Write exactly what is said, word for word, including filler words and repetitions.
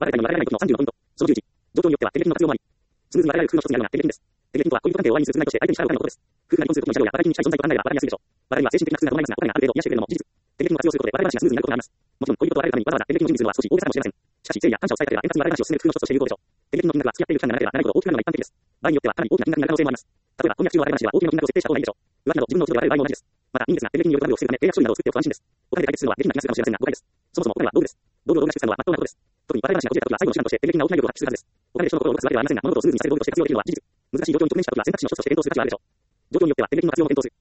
我々の我々のさんじゅうのポイント。そのじゅういち、状況によっては、テレビの活用もあり、スムーズな我々の工夫の一つになるのがテレビです。テレビとは、恋人関係を愛にするつなぎとして相手に従うためのことです。夫婦が離婚することの社会やバラエティに近い存在と考えれば分かりやすいでしょう。我々は精神的な苦痛が伴いますが、答えがある程度癒してくれるのも事実。テレビを活用することで我々話がスムーズになることがあります。もちろん、恋人と会えるためにわざわざテレビの準備するのは少し大げさかもしれません。しかし、誠意や感謝を伝えたり、円滑に我々話を進める工夫の一つとして有効でしょう。テレビの金額は付き合っている期間が長ければ長いほど大きくなるのが一般的です。場合によってはかなり大きな金額になる可能性もあります。例えば、婚約中の我々話では大きな金額を設定した方がいいでしょう。浮気など自分の都合で我々の場合も同じです。また、いいんですが、テレビによるトラブルを防ぐため、契約書類などを作っておくと安心です。お金で解決するのはできな気がするかもしれませんが、誤解です。そもそもお金は道具です。道具を動画しくするのは真っ当なことです。特に我々話がこじれた時は最後の手段としてテレビ的な大きな力を発揮するはずです。お金で人の心を動かすわけではありませんが、物事をスムーズにさせる道具として活用できるのは事実。難しい状況に直面した時は選択肢の一つとして検討する価値があるでしょう。状況によってはテレビの活用も検討する。